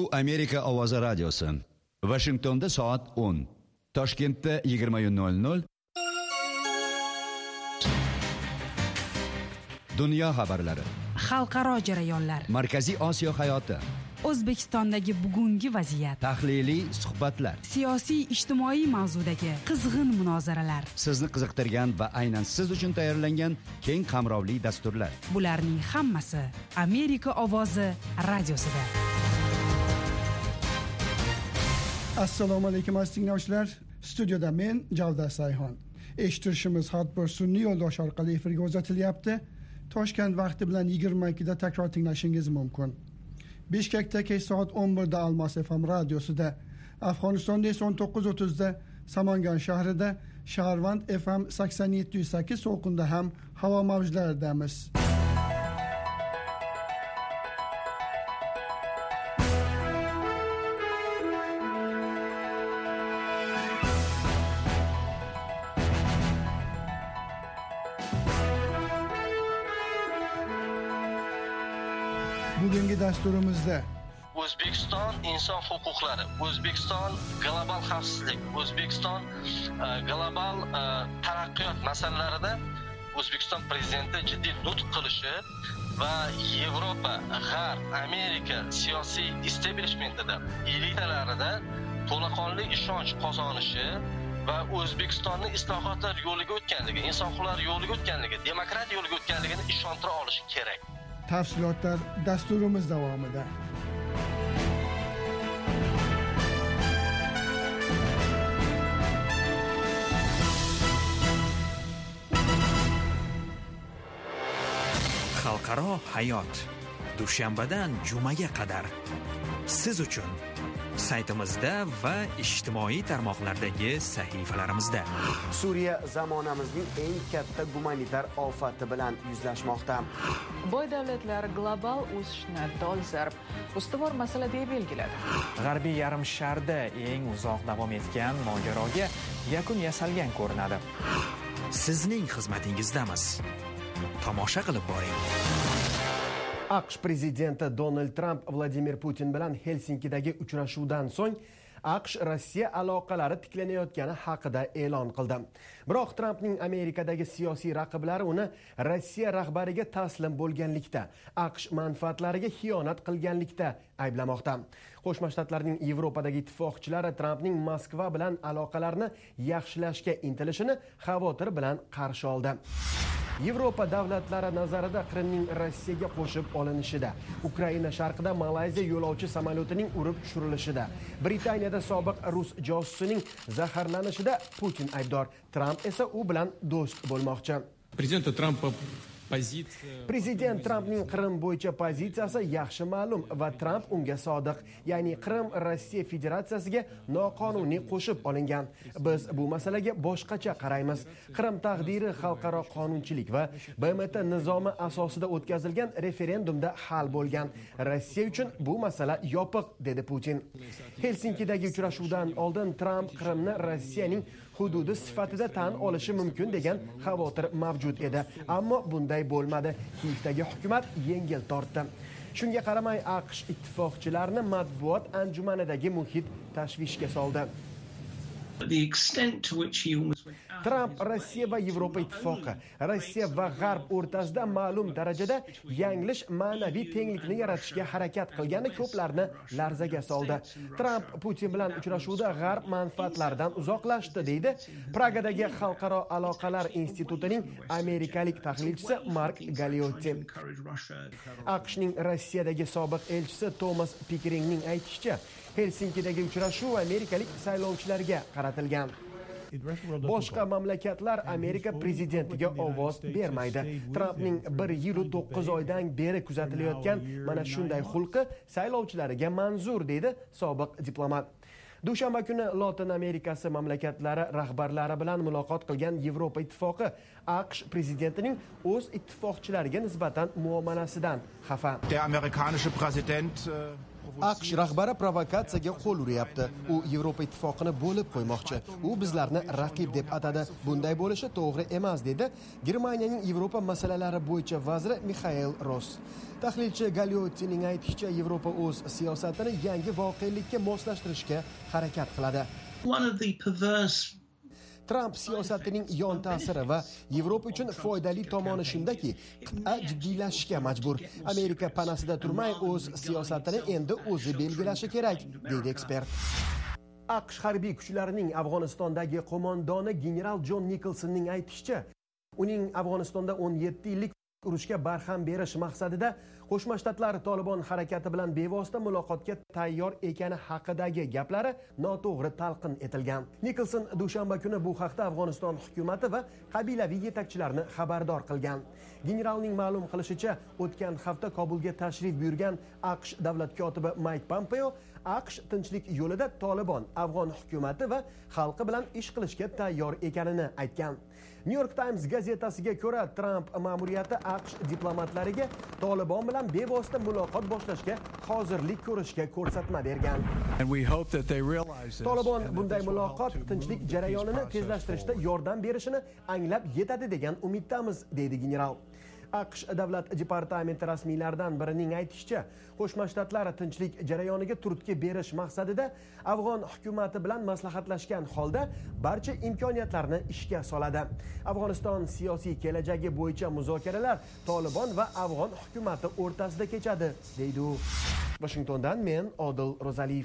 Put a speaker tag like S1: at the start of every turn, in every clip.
S1: Bu Amerika ovozi radiosi. Washingtonda soat 10, Toshkentda 20:00. Dunyo xabarlari.
S2: Xalqaro jarayonlar.
S1: Markaziy Osiyo hayoti.
S2: O'zbekistondagi bugungi vaziyat.
S1: Tahliliy suhbatlar.
S2: Siyosiy ijtimoiy mavzudagi qizg'in munozaralar.
S1: Sizni qiziqtirgan va aynan siz uchun tayyorlangan keng qamrovli dasturlar.
S2: Bularning hammasi Amerika ovozi radiosida.
S3: Assalomu alaykum aziz tinglovchilar. Studiyada men Javdat Sayxon. Eshitishimiz har bir sun'iy yo'ldosh orqali efirga uzatilyapti. Toshkent vaqti bilan 22 da takror tinglashingiz mumkin. Bishkekda kech soat 11 da Almas FM radiosida, Afg'onistonda esa 19:30 da Samangan shahrida, Shaharvand FM 87.8 so'qinda ham havo mavjlaridamiz. Bugungi dasturimizda
S4: O'zbekiston inson huquqlari, O'zbekiston global xavfsizlik, O'zbekiston global taraqqiyot masalalarida O'zbekiston prezidenti jiddiy nutq qilishi va Yevropa, G'arb, Amerika siyosiy establishmentida, elitalarida to'laqonli ishonch qozonishi va O'zbekistonni islohotlar yo'liga o'tganligi, inson huquqlari yo'liga o'tganligi, demokratiya yo'liga o'tganligini ishontira olishi kerak.
S3: Tafsilotlar dasturimiz davomida.
S5: Xalqaro hayot dushanbadan jumaga qadar siz uchun saytimizda va ijtimoiy tarmoqlardagi sahifalarimizda.
S6: Suriya zamonamizning eng katta gumanitar ofati bilan yuzlashmoqda.
S7: Boy davlatlar global o'sishni dolzarb ustuvor masala deb belgiladi.
S8: G'arbiy yarim sharda eng uzoq davom etgan mojaroga yakun yasalgan ko'rinadi.
S5: Sizning xizmatingizdamiz. Tomosha qilib boring.
S6: AQSh prezidenti Donald Trump Vladimir Putin bilan Helsinkidagi uchrashuvdan so'ng AQSh Rossiya aloqalari tiklanayotgani haqida e'lon qildi. Biroq Trumpning Amerikadagi siyosiy raqiblari uni Rossiya rahbariga taslim bo'lganlikda, AQSh manfaatlariga xiyonat qilganlikda ayblamoqda. Qo'shma Shtatlarning Yevropadagi ittifoqchilari Trumpning Moskva bilan aloqalarni yaxshilashga intilishini xavotir bilan qarshi oldi. Yevropa davlatlari nazarida Qrimning Rossiyaga qo'shib olinishida, Ukraina sharqida Malayziya yo'lovchi samolyotining urib tushirilishida, Britaniyada sobiq rus josusining zaharlanishida Putin aybdor. Trump esa u bilan do'st bo'lmoqchi. Prezident Trumpning Qrim bo'yicha pozitsiyasi yaxshi ma'lum va Trump unga sodiq. Ya'ni Qrim Rossiya Federatsiyasiga noqonuniy qo'shib olingan. Biz bu masalaga boshqacha qaraymiz. Qrim taqdiri xalqaro qonunchilik va BMT nizomi asosida o'tkazilgan referendumda hal bo'lgan. Rossiya uchun bu masala yopiq, dedi Putin. Helsinkidagi uchrashuvdan oldin Trump Qrimni Rossiyaning hududi sifatida tan olishi mumkin degan xavotir mavjud edi. Ammo bunday bo'lmadi. Kiyevdagi hukumat yengil tortdi. Shunga qaramay AQSh ittifoqchilarini matbuot anjumanidagi muhit tashvishga soldi. Trump Rossiya va Yevropa ittifoqi, Rossiya va G'arb o'rtasida ma'lum darajada yanglish ma'naviy tenglikni yaratishga harakat qilgani ko'plarni larzaga soldi. Trump Putin bilan uchrashuvda G'arb manfaatlaridan uzoqlashdi, deydi Pragadagi Xalqaro aloqalar institutining amerikalik tahlilchisi Mark Galliotti. AQShning Rossiyadagi sobiq elchisi Thomas Pickeringning aytishicha, Helsinkidagi uchrashuv amerikalik saylovchilarga qaratilgan. Boshqa mamlakatlar Amerika prezidentiga ovoz bermaydi. Trumpning 1 yil 9 oydan beri kuzatilayotgan mana shunday xulqi saylovchilariga manzur, deydi sobiq diplomat. Dushanba kuni Lotin Amerikasi mamlakatlari rahbarlari bilan muloqot qilgan Yevropa ittifoqi AQSh prezidentining o'z ittifoqchilariga nisbatan muomalasidan xafa. AQSh rahbari provokatsiyaga qo'l uryapti. U Yevropa ittifoqini bo'lib qo'ymoqchi. U bizlarni raqib deb atadi. Bunday bo'lishi to'g'ri emas, dedi Germaniyaning Yevropa masalalari bo'yicha vaziri Mixael Ross. Tahlilchi Galyottining aytishicha, Yevropa o'z siyosatini yangi voqelikka moslashtirishga harakat qiladi. Trump siyosatining yon ta'siri va Yevropa uchun foydali tomoni shundaki, qit'a jiddiylashishga majbur. Amerika panasida turmay o'z siyosatini endi o'zi belgilashi kerak, deydi ekspert. AQSh harbiy kuchlarining Afg'onistondagi qo'mondoni general Jon Nikolsonning aytishicha, uning Afg'onistonda 17 yillik urushga barham berish maqsadida Qo'shma Shtatlar Tolibon harakati bilan bevosita muloqotga tayyor ekani haqidagi gaplari noto'g'ri talqin etilgan. Nikolson dushanba kuni bu haqda Afg'oniston hukumati va qabilaviy yetakchilarni xabardor qilgan. Generalning ma'lum qilishicha, o'tgan hafta Kobulga tashrif buyurgan AQSh davlat kotibi Mike Pompeo AQSh tinchlik yo'lida Tolibon, Afg'on hukumati va xalqi bilan ish qilishga tayyor ekanini aytgan. New York Times gazetasiga ko'ra, Trump ma'muriyati AQSh diplomatlariga Tolibon bilan bevosita muloqot boshlashga hozirlik ko'rishga ko'rsatma bergan. Tolibon bunday muloqot tinchlik jarayonini tezlashtirishda yordam berishini anglab yetadi degan umiddamiz, deydi general. AQSh davlat departamenti rasmiylaridan birining aytishicha, Qo'shma Shtatlar tinchlik jarayoniga turtki berish maqsadida Afg'on hukumati bilan maslahatlashgan holda barcha imkoniyatlarni ishga soladi. Afg'oniston siyosiy kelajagi bo'yicha muzokaralar Tolibon va Afg'on hukumati o'rtasida kechadi, deydi u. Washingtondan men Odil Rozaliyev.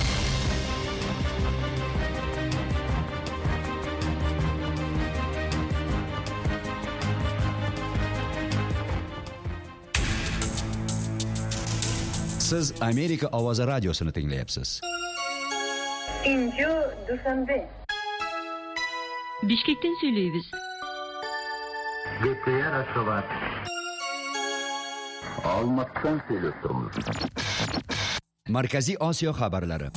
S1: Siz Amerika ovozi radiosini tinglayapsiz.
S9: Inju Dushanbe.
S10: Bishkekdan söylaymiz.
S9: Gepler Ashgabat. Almatdan söyleyip turmiz.
S1: Markaziy Osiyo xabarlari.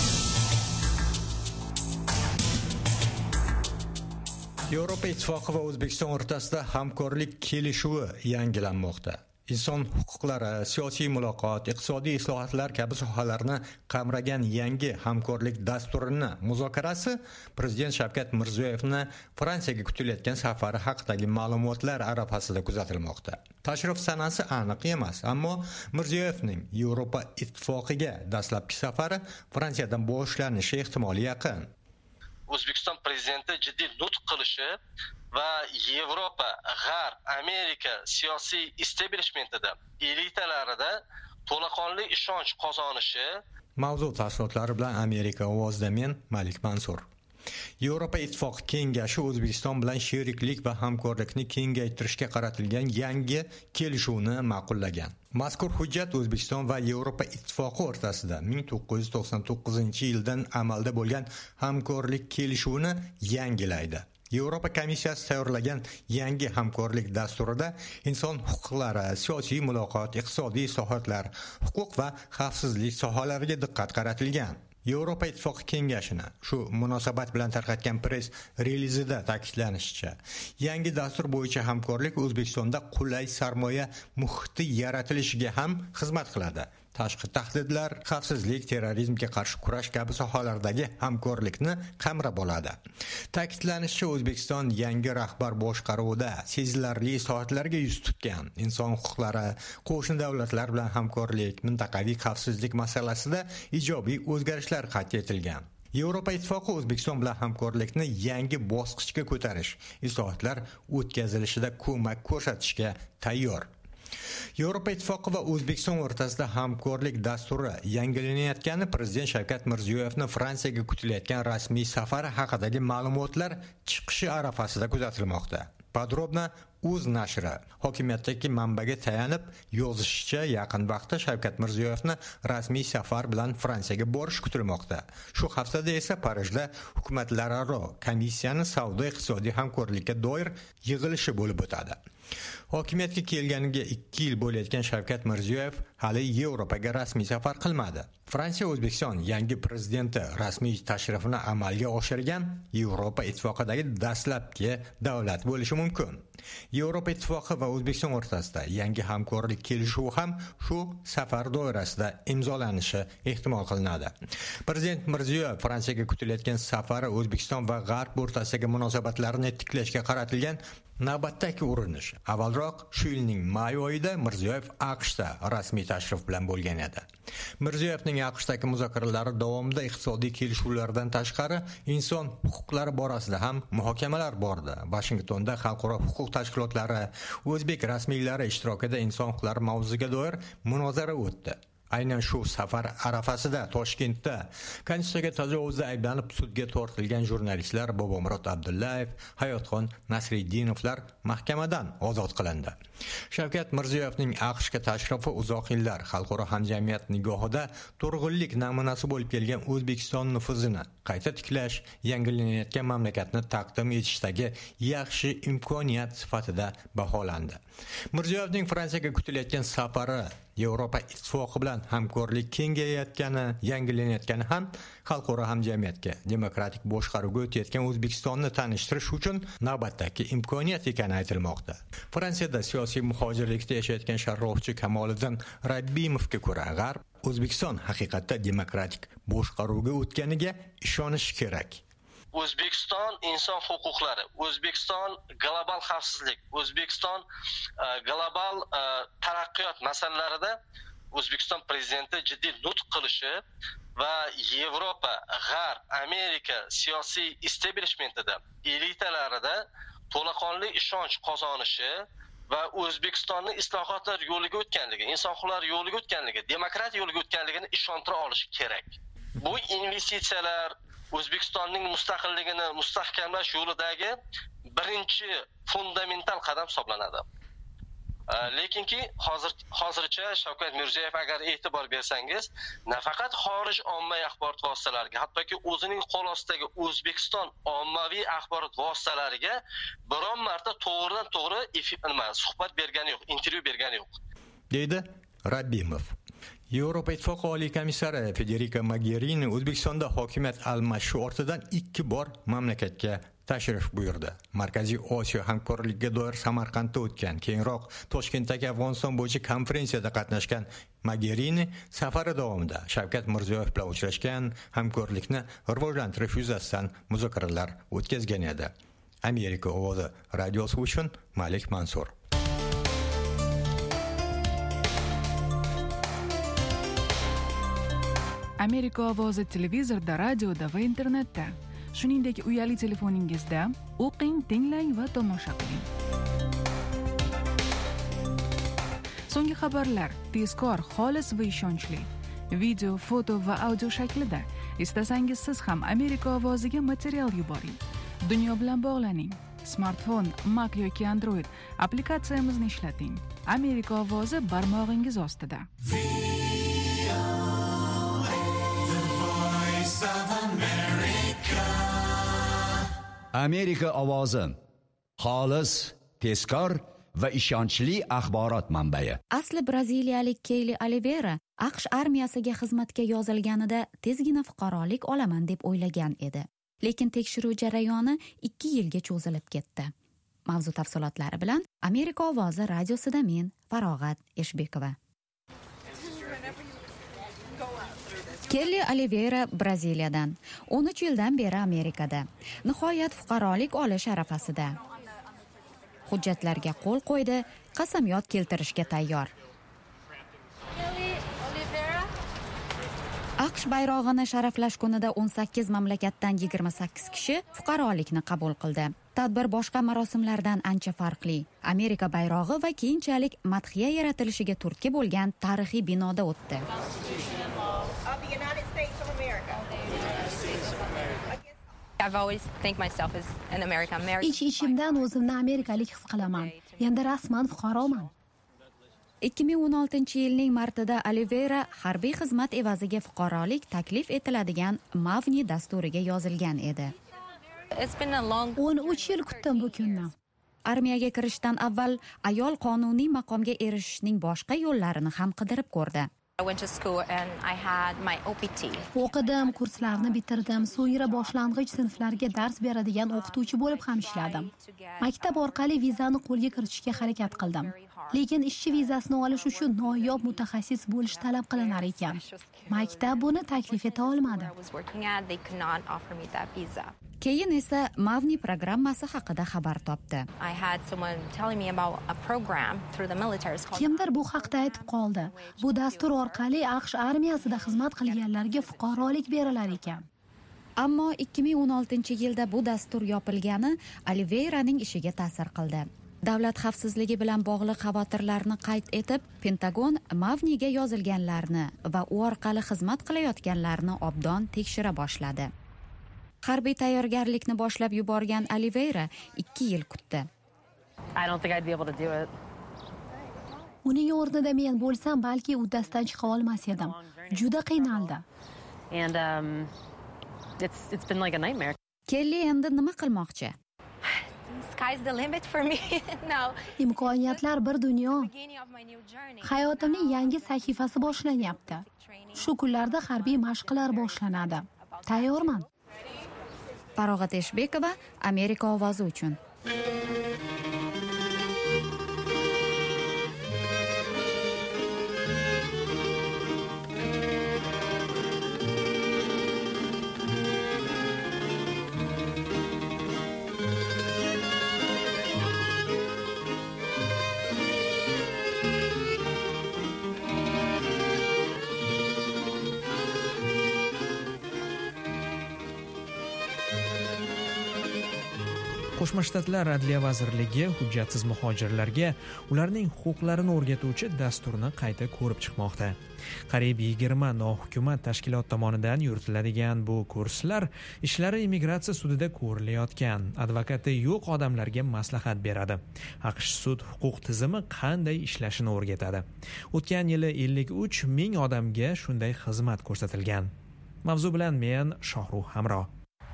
S11: Yevropa Ittifoqi va O'zbekiston o'rtasida hamkorlik kelishuvi yangilanmoqda. Inson huquqlari, siyosiy muloqot, iqtisodiy islohotlar kabi sohalarni qamragan yangi hamkorlik dasturini muzokarasi Prezident Shavkat Mirziyoyevning Fransiyaga kutilayotgan safari haqidagi ma'lumotlar arafasida kuzatilmoqda. Tashrif sanasi aniq emas, ammo Mirziyoyevning Yevropa Ittifoqiga dastlabki safari Fransiyadan boshlanishi ehtimoli yaqin.
S4: O'zbekiston prezidenti jiddiy nutq qilishi va Yevropa, G'arb, Amerika siyosiy establishmentida, elitalarida to'laqonli ishonch qozonishi.
S11: Mavzu tafsilotlari bilan Amerika ovozida men Malik Mansur. Yevropa Ittifoqi kengashi O'zbekiston bilan sheriklik va hamkorlikni kengaytirishga qaratilgan yangi kelishuvni ma'qullagan. Mazkur hujjat O'zbekiston va Yevropa Ittifoqi o'rtasida 1999-yildan amalda bo'lgan hamkorlik kelishuvini yangilaydi. Yevropa komissiyasi tayyorlagan yangi hamkorlik dasturida inson huquqlari, siyosiy muloqot, iqtisodiy islohotlar, huquq va xavfsizlik sohalariga diqqat qaratilgan. Yevropa Ittifoqi kengashini shu munosabat bilan tarqatgan press relizida ta'kidlanishicha, yangi dastur bo'yicha hamkorlik O'zbekistonda qulay sarmoya muhiti yaratilishiga ham xizmat qiladi. Tashqi tahdidlar, xavfsizlik, terrorizmga qarshi kurash kabi sohalardagi hamkorlikni qamrab oladi. Ta'kidlanishicha, O'zbekiston yangi rahbar boshqaruvida sezilarli islohotlarga yuz tutgan. Inson huquqlari, qo'shni davlatlar bilan hamkorlik, mintaqaviy xavfsizlik masalasida ijobiy o'zgarishlar qayd etilgan. Yevropa Ittifoqi O'zbekiston bilan hamkorlikni yangi bosqichga ko'tarish, islohotlar o'tkazilishida ko'mak ko'rsatishga tayyor. Yevropa Ittifoqi va O'zbekiston o'rtasida hamkorlik dasturi yangilanayotgani Prezident Shavkat Mirziyoyevning Fransiyaga kutilayotgan rasmiy safari haqidagi ma'lumotlar chiqishi arafasida kuzatilmoqda. Podrobna Uz nashri hokimiyatdagi manbaga tayanib yozishicha, yaqin vaqtda Shavkat Mirziyoyevning rasmiy safar bilan Fransiyaga borish kutilmoqda. Shu haftada esa Parijda hukumatlararo komissiyaning savdo-iqtisodiy hamkorlikka doir yig'ilishi bo'lib o'tadi. Hokimiyatga kelganiga 2 yil bo'layotgan Shavkat Mirziyoyev hali Yevropaga rasmiy safar qilmadi. Fransiya O'zbekiston yangi prezidenti rasmiy tashrifini amalga oshirgan Yevropa ittifoqidagi dastlabki davlat bo'lishi mumkin. Yevropa ittifoqi va O'zbekiston o'rtasida yangi hamkorlik kelishuvi ham shu safar doirasida imzolanishi ehtimol qilinadi. Prezident Mirziyoyev Fransiyaga kutilayotgan safari O'zbekiston va G'arb o'rtasidagi munosabatlarni tiklashga qaratilgan navbatdagi urinish. Avvalroq shu yilning may oyida Mirziyoyev AQShda rasmiy tashrif bilan bo'lgan edi. Mirziyoyevning AQShdagi muzokaralari davomida iqtisodiy kelishuvlardan tashqari inson huquqlari borasida ham muhokamalar bordi. Washingtonda xalqaro huquq tashkilotlari, o'zbek rasmiylari ishtirokida inson huquqlari mavzusiga doir munozara o'tdi. Aynan shu safar arafasida Toshkentda Konstitutsiyaga tajovuzda ayblanib sudga tortilgan jurnalistlar Bobomurod Abdullayev, Hayotxon Nasriddinovlar mahkamadan ozod qilindi. Shavkat Mirziyoyevning AQShga tashrifi uzoq yillar xalqaro hamjamiyat nigohida turg'unlik namunasi bo'lib kelgan O'zbekiston nufuzini qayta tiklash, yangilanayotgan mamlakatni taqdim etishdagi yaxshi imkoniyat sifatida baholandi. Mirziyoyevning Fransiyaga kutilayotgan safari Yevropa ittifoqi bilan hamkorlik kengayayotgani, yangilanayotgani ham xalqaro hamjamiyatga demokratik boshqaruvga o'tayotgan O'zbekistonni tanishtirish uchun navbatdagi imkoniyat ekani aytilmoqda. Fransiyada siyosiy muhojirlikda yashayotgan sharhlovchi Kamoliddin Rabbimovga ko'ra, G'arb O'zbekiston haqiqatda demokratik boshqaruvga o'tganiga ishonish kerak.
S4: O'zbekiston inson huquqlari, O'zbekiston global xavfsizlik, O'zbekiston global taraqqiyot masalalarida O'zbekiston prezidenti jiddiy nutq qilishi va Yevropa, G'arb, Amerika siyosiy establishmentida, elitalarida to'laqonli ishonch qozonishi va O'zbekistonni islohotlar yo'liga o'tganligi, inson huquqlari yo'liga o'tganligi, demokratiya yo'liga o'tganligini ishontira olish kerak. Bu investitsiyalar O'zbekistonning mustaqilligini mustahkamlash yo'lidagi birinchi fundamental qadam hisoblanadi. Lekinki hozircha Shavkat Mirziyoyev agar e'tibor bersangiz, nafaqat xorij ommaviy axborot vositalariga, hattoki o'zining qo'l ostidagi O'zbekiston ommaviy axborot vositalariga biron marta to'g'ridan to'g'ri suhbat bergani yo'q, intervyu bergani yo'q,
S11: deydi Rabbimov. Yevropa Ittifoqi Oliy komissari Federica Mogherini O'zbekistonda hokimiyat almashishi ortidan 2 bor mamlakatga tashrif buyurdi. Markaziy Osiyo hamkorligiga doir Samarqandda o'tgan, keyinroq Toshkentdagi Afg'oniston bo'yicha konferensiyada qatnashgan Mogherini safari davomida Shavkat Mirziyoyev bilan uchrashgan, hamkorlikni rivojlantirish yuzasidan muzokaralar o'tkazgan edi. Amerika ovozi radiosi uchun Malik Mansur.
S2: Amerika ovozi televizorda, radioda va internetda. Shuningdek, uyali telefoningizda o'qing, tinglang va tomosha qiling. So'nggi xabarlar tezkor, xolis va ishonchli. Video, foto va audio shaklida. Istasangiz siz ham Amerika ovoziga material yuboring. Dunyo bilan bog'laning. Smartfon, Mac yoki Android applikatsiyamizni ishlating. Amerika ovozi barmog'ingiz ostida.
S1: Amerika ovozi xolis, tezkor va ishonchli axborot manbai.
S10: Asli braziliyalik Kelly Oliveira AQSh armiyasiga xizmatga yozilganida tezgina fuqarolik olaman deb o'ylagan edi. Lekin tekshiruv jarayoni 2 yilga cho'zilib ketdi. Mavzu tafsilotlari bilan Amerika ovozi radiosida men Farog'at Eshbekova. Kelly Oliveira Braziliyadan 13 yildan beri Amerikada. Nihoyat fuqarolik olish arafasida. Hujjatlarga qo'l qo'ydi, qasamyod keltirishga tayyor. AQSh bayrog'ini sharaflash kunida 18 mamlakatdan 28 kishi fuqarolikni qabul qildi. Tadbir boshqa marosimlardan ancha farqli. Amerika bayrog'i va keyinchalik madhiya yaratilishiga turtki bo'lgan tarixiy binoda o'tdi.
S12: Ich-ichimdan o'zimni amerikalik his qilaman. Endi rasman fuqaroman.
S10: 2016-yilning martida Oliveira harbiy xizmat evaziga fuqarolik taklif etiladigan Mavni dasturiga yozilgan edi.
S12: 13 yil kutdim bu kunni.
S10: armiyaga kirishdan avval ayol qonuniy maqomga erishishning boshqa yo'llarini ham qidirib ko'rdi.
S12: O'qidim, kurslarni bitirdim, so'ngra boshlang'ich sinflarga dars beradigan o'qituvchi bo'lib ham ishladim. Maktab orqali vizani qo'lga kiritishga harakat qildim. Lekin ishchi vizasini olish uchun noyob mutaxassis bo'lish talab qilinar ekan. Maktab buni taklif eta olmadi.
S10: Keyin esa Mavni programmasi haqida xabar topdi.
S12: Kimdir bu haqda aytib qoldi. Bu dastur orqali AQSh armiyasida xizmat qilganlarga fuqarolik berilar ekan.
S10: Ammo 2016-yilda bu dastur yopilgani Oliveiraning ishiga ta'sir qildi. Davlat xavfsizligi bilan bog'liq xavotirlarni qayd etib, Pentagon Mavniga yozilganlarni va u orqali xizmat qilayotganlarni obdon tekshira boshladi. Harbiy tayyorgarlikni boshlab yuborgan Oliveira 2 yil kutdi.
S12: Uning o'rnida men bo'lsam, balki uddasidan chiqa olmas edim. Juda qiynaldi.
S10: Kelli endi nima qilmoqchi?
S12: Imkoniyatlar bir dunyo. Hayotimning yangi sahifasi boshlanyapti. Shu kunlarda harbiy mashqlar boshlanadi. Tayyorman.
S10: Farog'at Eshbekova, Amerika ovozi uchun.
S8: Qo'shma Shtatlar Adliya vazirligi hujjatsiz muhojirlarga ularning huquqlarini o'rgatuvchi dasturni qayta ko'rib chiqmoqda. Qariyb 20 nohukumat tashkilot tomonidan yuritiladigan bu kurslar ishlari immigratsiya sudida ko'rilayotgan advokati yo'q odamlarga maslahat beradi. AQSh sud huquq tizimi qanday ishlashini o'rgatadi. O'tgan yili 53 ming odamga shunday xizmat ko'rsatilgan. Mavzu bilan men Shohruh Hamro.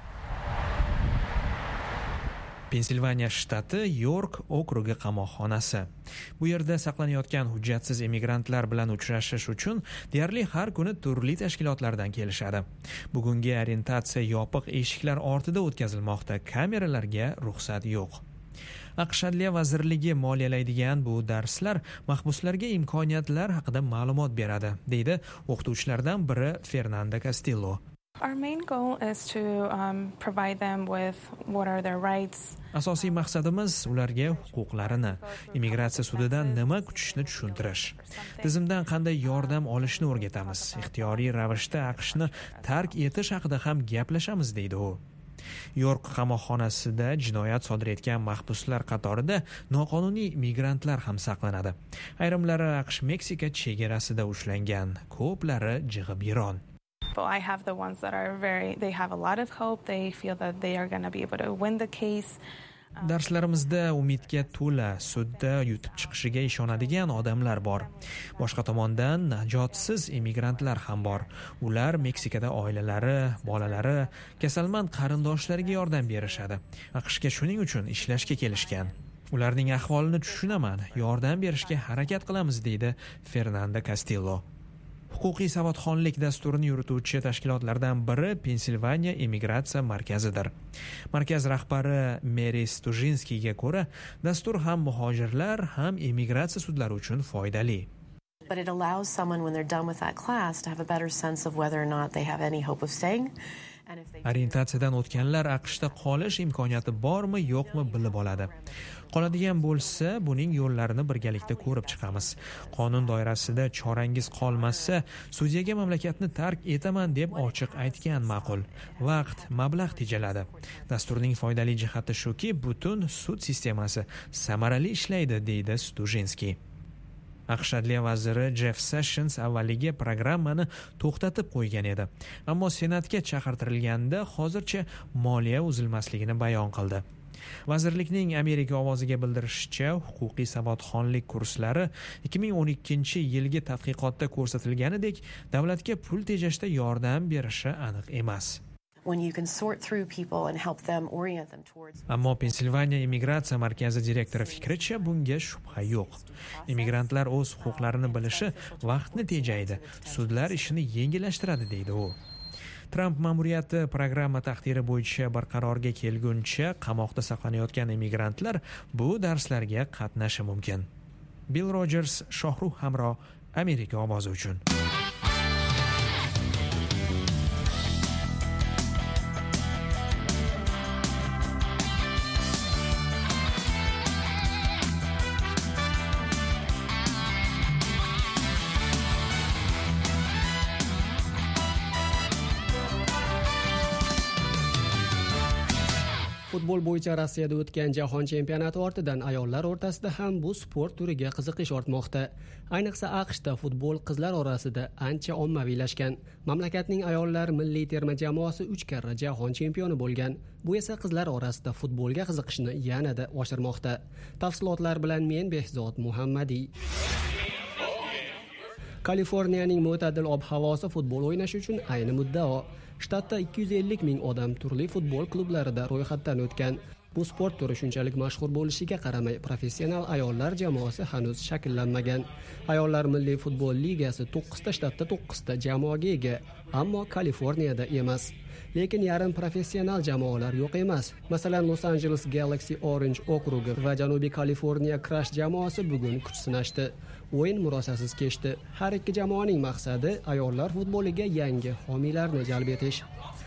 S8: Pensilvaniya shtati York okrugi qamoqxonasi. Bu yerda saqlanayotgan hujjatsiz immigrantlar bilan uchrashish uchun deyarli har kuni turli tashkilotlardan kelishadi. Bugungi orientatsiya yopiq eshiklar ortida o'tkazilmoqda, kameralarga ruxsat yo'q. AQSh Adliya vazirligi moliyalaydigan bu darslar mahbuslarga imkoniyatlar haqida ma'lumot beradi, deydi o'qituvchilardan biri Fernanda Castillo.
S13: Our main goal is to provide them with what are their rights.
S8: Asosiy maqsadimiz ularga huquqlarini, immigratsiya sudidan nima kutishni tushuntirish. Tizimdan qanday yordam olishni o'rgatamiz. Ixtiyoriy ravishda AQShni tark etish haqida ham gaplashamiz, deydi u. York qamoqxonasida jinoyat sodir etgan mahbuslar qatorida noqonuniy migrantlar ham saqlanadi. Ayrimlari AQSh-Meksika chegarasida ushlangan, ko'plari jig'ibyiron.
S13: I have the ones that are they have a lot of hope. They feel that they are going to be able to win the case.
S8: Darslarimizda umidga to'la, sudda yutib chiqishiga ishonadigan odamlar bor. Boshqa tomondan najotsiz immigrantlar ham bor. Ular Meksikada oilalari, bolalari, kasalmand qarindoshlariga yordam berishadi. AQShga shuning uchun ishlashga kelishgan. Ularning ahvolini tushunaman, yordam berishga harakat qilamiz, deydi Fernanda Castillo. Huquqiy savodxonlik dasturini yurituvchi tashkilotlardan biri Pensilvaniya immigratsiya markazidir. Markaz rahbari Meri Stujinskiga ko'ra, dastur ham muhojirlar, ham immigratsiya sudlari uchun foydali.
S14: But it allows someone when they're done with that class to have a better sense of whether or not they have any hope of staying.
S8: Orientatsiyadan o'tganlar AQShda qolish imkoniyati bormi, yo'qmi bilib oladi. Qoladigan bo'lsa, buning yo'llarini birgalikda ko'rib chiqamiz. Qonun doirasida chorangiz qolmasa, sudyaga mamlakatni tark etaman deb ochiq aytgan ma'qul. Vaqt, mablag' tejaladi. Dasturning foydali jihati shuki, butun sud sistemasi samarali ishlaydi, deydi Stujinski. AQSh Adliya vaziri Jeff Sessions avvaliga programmani to'xtatib qo'ygan edi. Ammo Senatga chaqirtirilganda hozircha moliya uzilmasligini bayon qildi. Vazirlikning Amerika ovoziga bildirishicha, huquqiy savodxonlik kurslari 2012-yilgi tadqiqotda ko'rsatilganidek davlatga pul tejashda yordam berishi aniq emas.
S14: when you can sort through people and help them orient them towards.
S8: Ammo Pensilvaniya immigratsiya markazi direktori fikricha bunga shubha yo'q. Immigrantlar o'z huquqlarini bilishi vaqtni tejaydi, sudlar ishini yengillashtiradi deydi u. Tramp ma'muriyati programma taqdiri bo'yicha bir qarorga kelguncha qamoqda saqlanayotgan immigrantlar bu darslarga qatnashi mumkin. Bill Rogers, Shohruh Hamro, Amerika ovozi uchun.
S15: Futbol bo'yicha Rossiyada o'tgan jahon chempionati ortidan ayollar o'rtasida ham bu sport turiga qiziqish ortmoqda. Ayniqsa AQShda futbol qizlar orasida ancha ommaviylashgan. Mamlakatning ayollar milliy terma jamoasi 3 karra jahon chempioni bo'lgan. Bu esa qizlar orasida futbolga qiziqishni yanada oshirmoqda. Tafsilotlar bilan men Behzod Muhammadiy. Kaliforniyaning mo'tadil ob-havosi futbol o'ynash uchun ayni muddao. Shtatda 250 ming odam turli futbol klublarida ro'yxatdan o'tgan. Bu sport turi shunchalik mashhur bo'lishiga qaramay, professional ayollar jamoasi hanuz shakllanmagan. Ayollar milliy futbol ligasi 9 ta shtatda 9 ta jamoaga ega, ammo Kaliforniyada emas. Lekin yarim professional jamoalar yo'q emas. Masalan, Los Angeles Galaxy Orange okrugi va Janubiy Kaliforniya Crush jamoasi bugun kuch sinashdi. O'yin murosasiz kechdi. Har ikki jamoaning maqsadi ayollar futboliga yangi homiylarni jalb etish.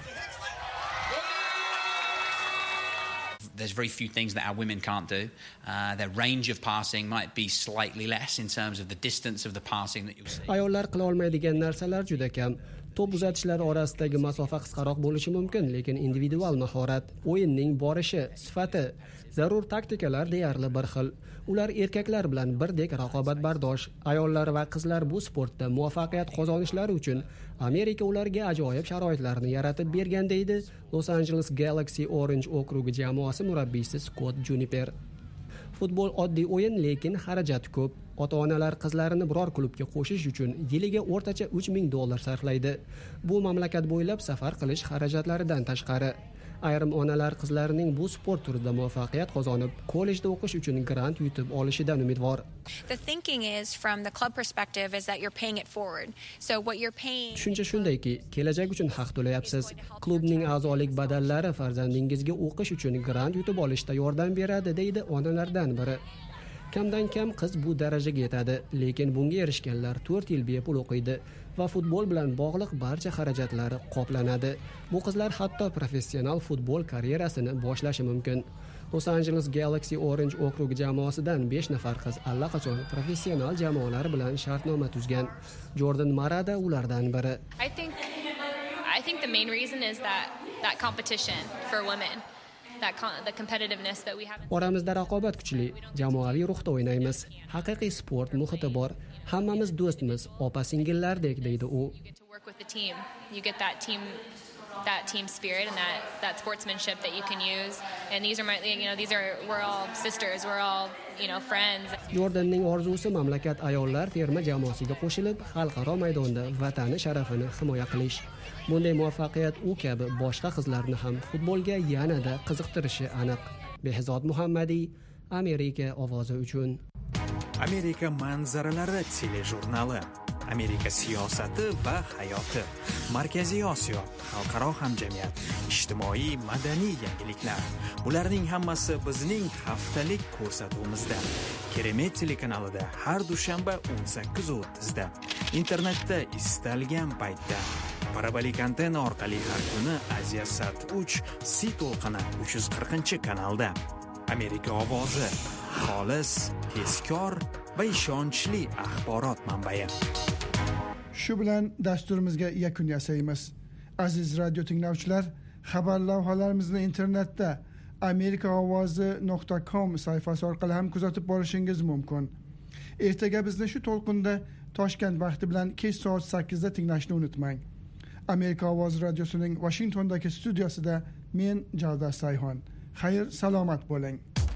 S16: There's very few things that our women can't do. Their range of passing might be slightly less in terms of the distance of the passing that you'll see.
S15: Ayollar qila olmaydigan narsalar juda kam. To'p uzatishlar orasidagi masofa qisqaroq bo'lishi mumkin, lekin individual mahorat, o'yinning borishi, sifati, zarur taktikalar deyarli bir xil. Ular erkaklar bilan birdek raqobatbardosh. Ayollar va qizlar bu sportda muvaffaqiyat qozonishlari uchun Amerika ularga ajoyib sharoitlarni yaratib bergan deydi Los Angeles Galaxy Orange okrugi jamoasi murabbiysi Scott Juniper. Futbol oddiy o'yin, lekin xarajat ko'p. Ota-onalar qizlarini biror klubga qo'shish uchun yiliga o'rtacha $3000 sarflaydi. Bu mamlakat bo'ylab safar qilish xarajatlaridan tashqari. Ayrim onalar qizlarining bu sport turida muvaffaqiyat qozonib, kollejda o'qish uchun grant yutib olishidan umidvor.
S17: The thinking is from the club perspective is that you're paying it forward. So what you're paying
S15: Tushuncha shundayki, kelajak uchun haq to'layapsiz. Klubning a'zolik badallari farzandingizga o'qish uchun grant yutib olishda yordam beradi, deydi onalardan biri. Kamdan kam qiz bu darajaga yetadi, lekin bunga erishganlar 4 yil bepul o'qiydi va futbol bilan bog'liq barcha xarajatlari qoplanadi. Bu qizlar hatto professional futbol karyerasini boshlashi mumkin. Los Angeles Galaxy Orange okrugi jamoasidan 5 nafar qiz allaqachon professional jamoalar bilan shartnoma tuzgan. Jordan Marada ulardan biri.
S18: I think the main reason is that competition for women. The competitiveness that we have.
S15: Oramizda raqobat kuchli, jamoaviy ruhda o'ynaymiz. Haqiqiy sport muhiti bor. Hammamiz do'stmiz, opa-singillardek, deydi u.
S18: Work with the team. You get that team spirit and that sportsmanship that you can use. And we're all sisters, we're all, friends.
S15: Jordanning orzusi mamlakat ayollar terma jamoasiga qo'shilib, xalqaro maydonda vatani sharafini himoya qilish. Bunday muvaffaqiyat u kabi boshqa qizlarni ham futbolga yanada qiziqtirishi aniq. Behzod Muhammadiy, Amerika ovozi uchun.
S5: Amerika manzaralari telejurnali. Amerika siyosati va hayoti. Markaziy Osiyo, xalqaro hamjamiyat, ijtimoiy madaniy yangiliklar. Bularning hammasi bizning haftalik ko'rsatuvimizda. Keremet telekanalida har dushanba 18:30 da. Internetda istalgan paytda. Parabolik antenna orqali har kuni Aziyasat 3 C to'lqini 340-kanalda. Amerika ovozi, xolis, tezkor va ishonchli axborot manbai.
S3: Shu bilan dasturimizga yakun yasaymiz. Aziz radio tinglovchilar, xabar lavhalarimizni internetda amerikaovozi.com sayfasi orqali ham kuzatib borishingiz mumkin. Ertaga bizni shu to'lqinda Toshkent vaqti bilan kech soat 8 da tinglashni unutmang. Amerika ovozi radiosining Washingtondagi studiyasida men Javdar Sayhon. Xayr, salomat bo'ling.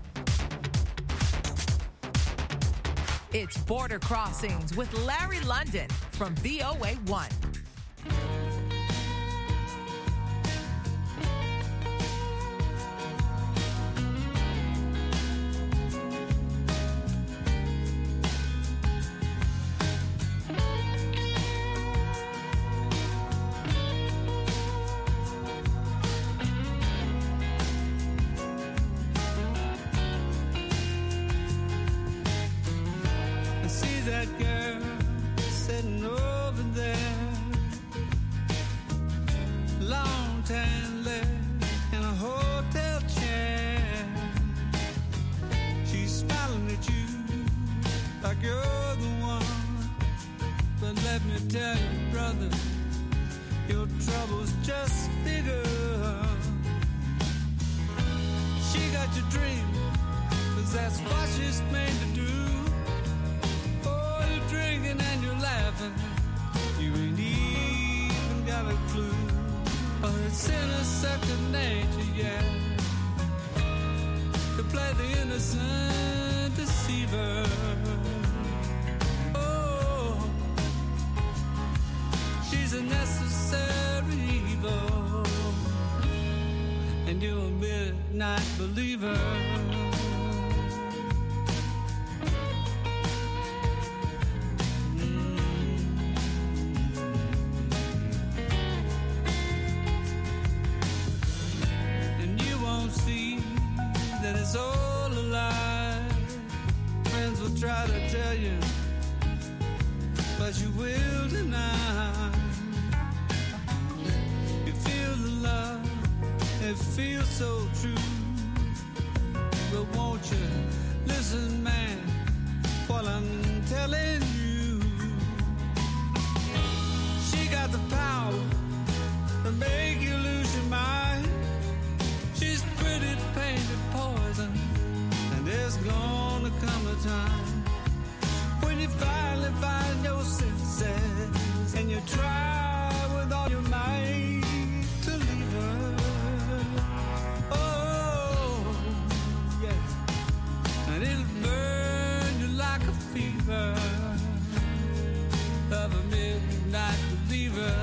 S19: It's Border Crossings with Larry London from VOA1.
S20: let me tell you, brother, your trouble's just bigger. She got your dream, 'cause that's what she's made to do. Oh, you're drinking and you're laughing, you ain't even got a clue. Oh, it's in a second nature, yeah, to play the innocent deceiver. Oh, she's a necessary evil, and you're a midnight believer. And you won't see that it's all a lie. Friends will try to tell you, but you will deny. You feel the love, it feels so true. But won't you listen, man, while I'm telling you? She got the power to make you lose your mind. She's pretty painted poison, and there's gonna come a time when you finally find your senses, and you try with all your might to leave her. Oh, yeah, and it'll burn you like a fever of a midnight believer.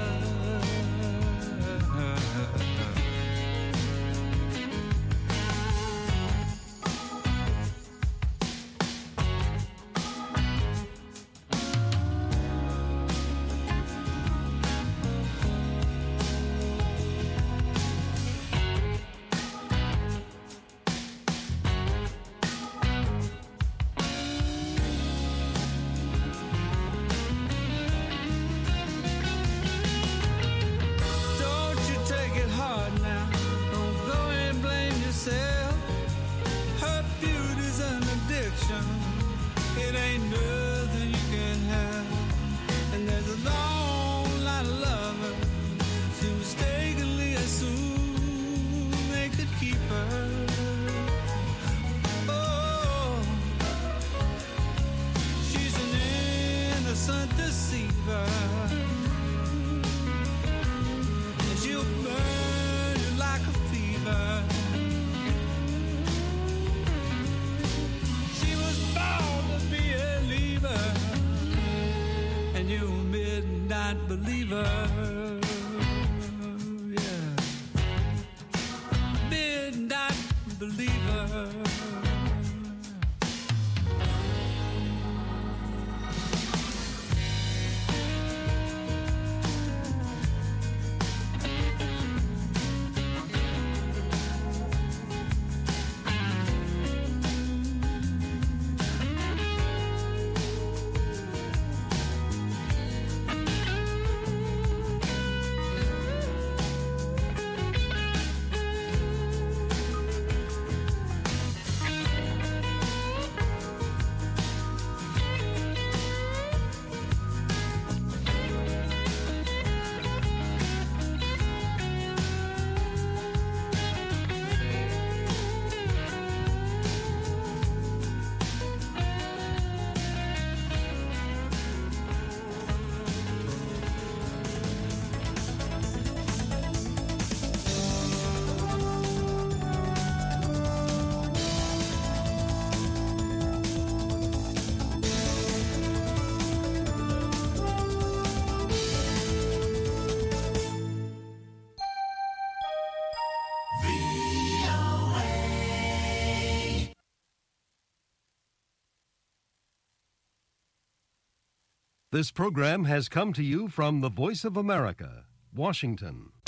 S20: Don't you take it hard now, don't go and blame yourself. Her beauty's an addiction, it ain't nothing you can have. And there's a long line of lovers who mistakenly assume they could keep her. Oh, she's an innocent deceiver, and she'll burn you like a fever. She was born to be a leaver, and you a midnight believer. Yeah, midnight believer.
S21: This program has come to you from the Voice of America, Washington.